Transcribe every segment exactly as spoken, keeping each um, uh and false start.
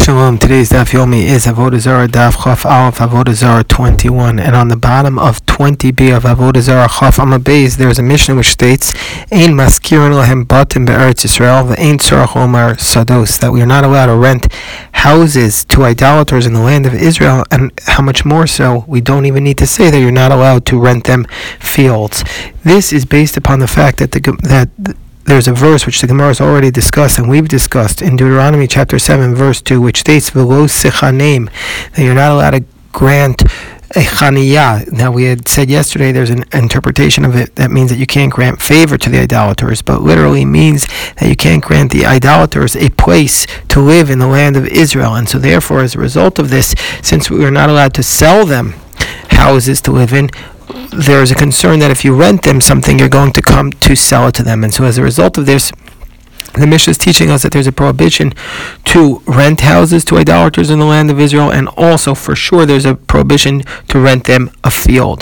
Shalom. Today's Daf Yomi is Avodah Zarah Daf Chaf Aleph Avodah Zarah twenty-one, and on the bottom of twenty b of Avodah Zarah Chaf Amud Beis, there is a Mishnah which states, "Ein maskirin lahem batim be'eretz Yisrael ve'ein tzarach omar sados," that we are not allowed to rent houses to idolaters in the land of Israel, and how much more so, we don't even need to say that you're not allowed to rent them fields. This is based upon the fact that the that there's a verse which the Gemara has already discussed and we've discussed in Deuteronomy chapter seven verse two, which states v'lo sechanim, that you're not allowed to grant a chaniyah. Now, we had said yesterday there's an interpretation of it that means that you can't grant favor to the idolaters, but literally means that you can't grant the idolaters a place to live in the land of Israel. And so therefore, as a result of this, since we are not allowed to sell them houses to live in, there is a concern that if you rent them something, you're going to come to sell it to them. And so as a result of this, the Mishnah is teaching us that there's a prohibition to rent houses to idolaters in the land of Israel, and also for sure there's a prohibition to rent them a field.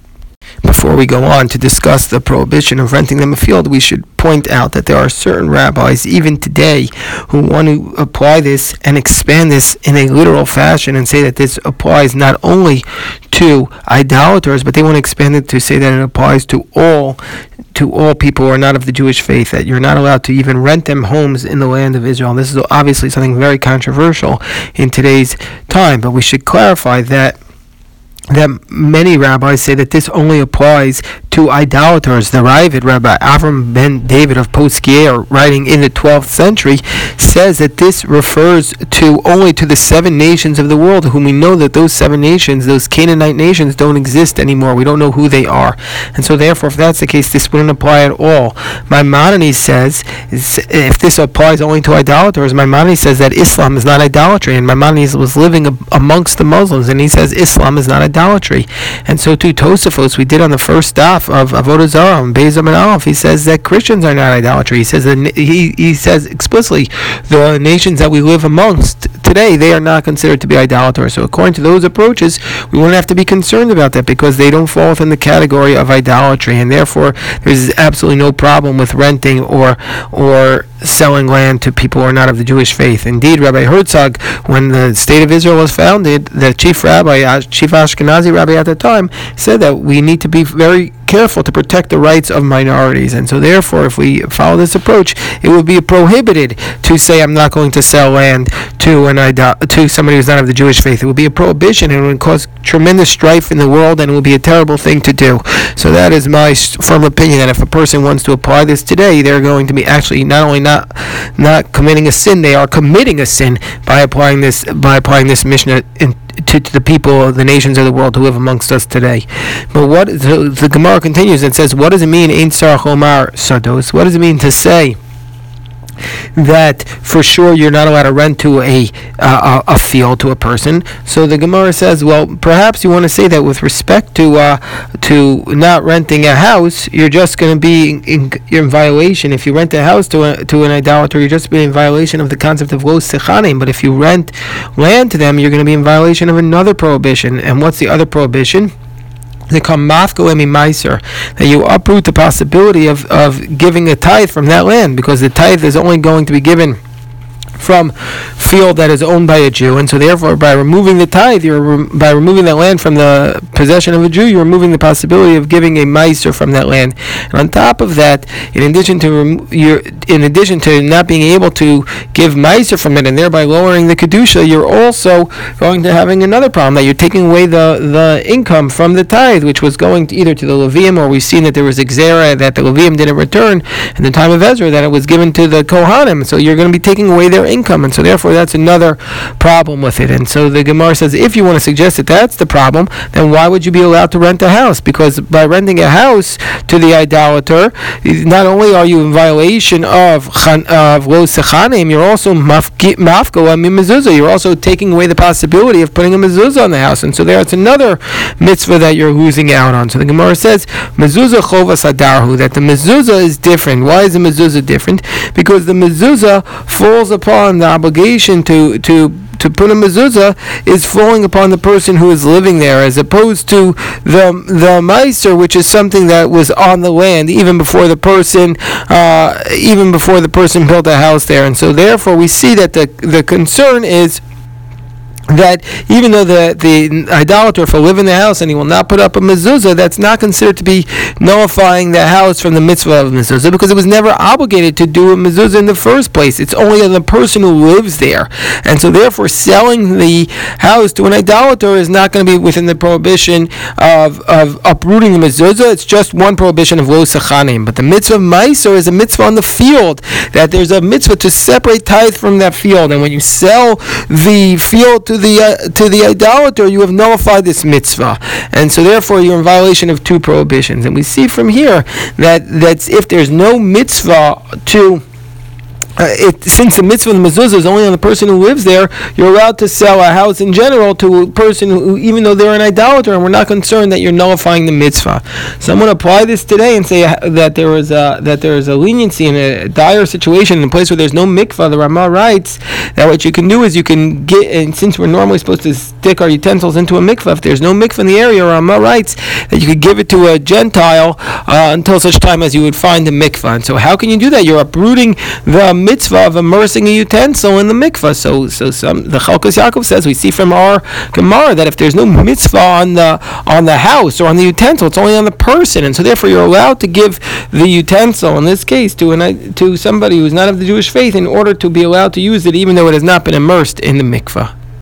Before we go on to discuss the prohibition of renting them a field, we should point out that there are certain rabbis, even today, who want to apply this and expand this in a literal fashion and say that this applies not only to idolaters, but they want to expand it to say that it applies to all to all people who are not of the Jewish faith, that you're not allowed to even rent them homes in the land of Israel. And this is obviously something very controversial in today's time, but we should clarify that that many rabbis say that this only applies to idolaters. The Ravid, Rabbi Avram ben David of Poskier, writing in the twelfth century, says that this refers to only to the seven nations of the world, whom we know that those seven nations, those Canaanite nations, don't exist anymore. We don't know who they are. And so therefore, if that's the case, this wouldn't apply at all. Maimonides says, if this applies only to idolaters, Maimonides says that Islam is not idolatry, and Maimonides was living amongst the Muslims, and he says Islam is not idolatry. Idolatry. And so too Tosafos, we did on the first daf of Avodah Zarah and Beis Amud Aleph, he says that Christians are not idolatry. He says that he he says explicitly the nations that we live amongst today, they are not considered to be idolaters. So according to those approaches, we wouldn't have to be concerned about that because they don't fall within the category of idolatry, and therefore there's absolutely no problem with renting or or selling land to people who are not of the Jewish faith. Indeed, Rabbi Herzog, when the state of Israel was founded, the chief rabbi, chief Ashkenazi rabbi at the time, said that we need to be very careful to protect the rights of minorities. And so therefore, if we follow this approach, it would be prohibited to say I'm not going to sell land to an idol- to somebody who's not of the Jewish faith. It would be a prohibition, and it would cause tremendous strife in the world, and it would be a terrible thing to do. So that is my firm opinion, that if a person wants to apply this today, they're going to be actually not only not not committing a sin, they are committing a sin by applying this by applying this Mishnah in To, to the people, the nations of the world who live amongst us today. But what the, the Gemara continues and says, what does it mean, Ein tzarach omar sados? What does it mean to say that for sure you're not allowed to rent to a uh, a field to a person? So the Gemara says, well, perhaps you want to say that with respect to uh, to not renting a house, you're just going to be in, in, you're in violation. If you rent a house to a, to an idolater, you're just being in violation of the concept of lo sechanim. But if you rent land to them, you're going to be in violation of another prohibition. And what's the other prohibition? They call mafko emi meiser, that you uproot the possibility of, of giving a tithe from that land, because the tithe is only going to be given from field that is owned by a Jew, and so therefore by removing the tithe, you're re- by removing that land from the possession of a Jew, you're removing the possibility of giving a meiser from that land. And on top of that, in addition to rem- you're, in addition to not being able to give meiser from it and thereby lowering the kedusha, you're also going to having another problem, that you're taking away the, the income from the tithe, which was going to either to the Levium, or we've seen that there was Xera that the Levium didn't return in the time of Ezra, that it was given to the Kohanim. So you're going to be taking away their income, and so therefore that's another problem with it. And so the Gemara says, if you want to suggest that that's the problem, then why would you be allowed to rent a house? Because by renting a house to the idolater, not only are you in violation of of lo sechanim, you're also mafko emi mezuzah. You're also taking away the possibility of putting a mezuzah on the house, and so there's another mitzvah that you're losing out on. So the Gemara says, mezuzah chovas adarhu, that the mezuzah is different. Why is the mezuzah different? Because the mezuzah falls upon the obligation to to to put a mezuzah is falling upon the person who is living there, as opposed to the the meiser, which is something that was on the land even before the person uh, even before the person built a house there. And so therefore we see that the the concern is that even though the, the idolater, if he'll live in the house and he will not put up a mezuzah, that's not considered to be nullifying the house from the mitzvah of mezuzah, because it was never obligated to do a mezuzah in the first place. It's only on the person who lives there. And so therefore selling the house to an idolater is not going to be within the prohibition of, of uprooting the mezuzah. It's just one prohibition of lo sachanim. But the mitzvah of meiser is a mitzvah on the field, that there's a mitzvah to separate tithe from that field. And when you sell the field to the uh, to the idolater, you have nullified this mitzvah, and so therefore you're in violation of two prohibitions. And we see from here that that's if there's no mitzvah to Uh, it, since the mitzvah of the mezuzah is only on the person who lives there, you're allowed to sell a house in general to a person who, even though they're an idolater, and we're not concerned that you're nullifying the mitzvah. Someone apply this today and say that there is a that there is a leniency in a dire situation in a place where there's no mikvah. The Ramah writes that what you can do is you can get, and since we're normally supposed to stick our utensils into a mikvah, if there's no mikvah in the area, Ramah writes that you could give it to a Gentile uh, until such time as you would find a mikvah. And so how can you do that? You're uprooting the mitzvah of immersing a utensil in the mikvah. So, so some the Chalkas Yaakov says we see from our Gemara that if there's no mitzvah on the on the house or on the utensil, it's only on the person, and so therefore you're allowed to give the utensil in this case to an to somebody who's not of the Jewish faith in order to be allowed to use it, even though it has not been immersed in the mikvah.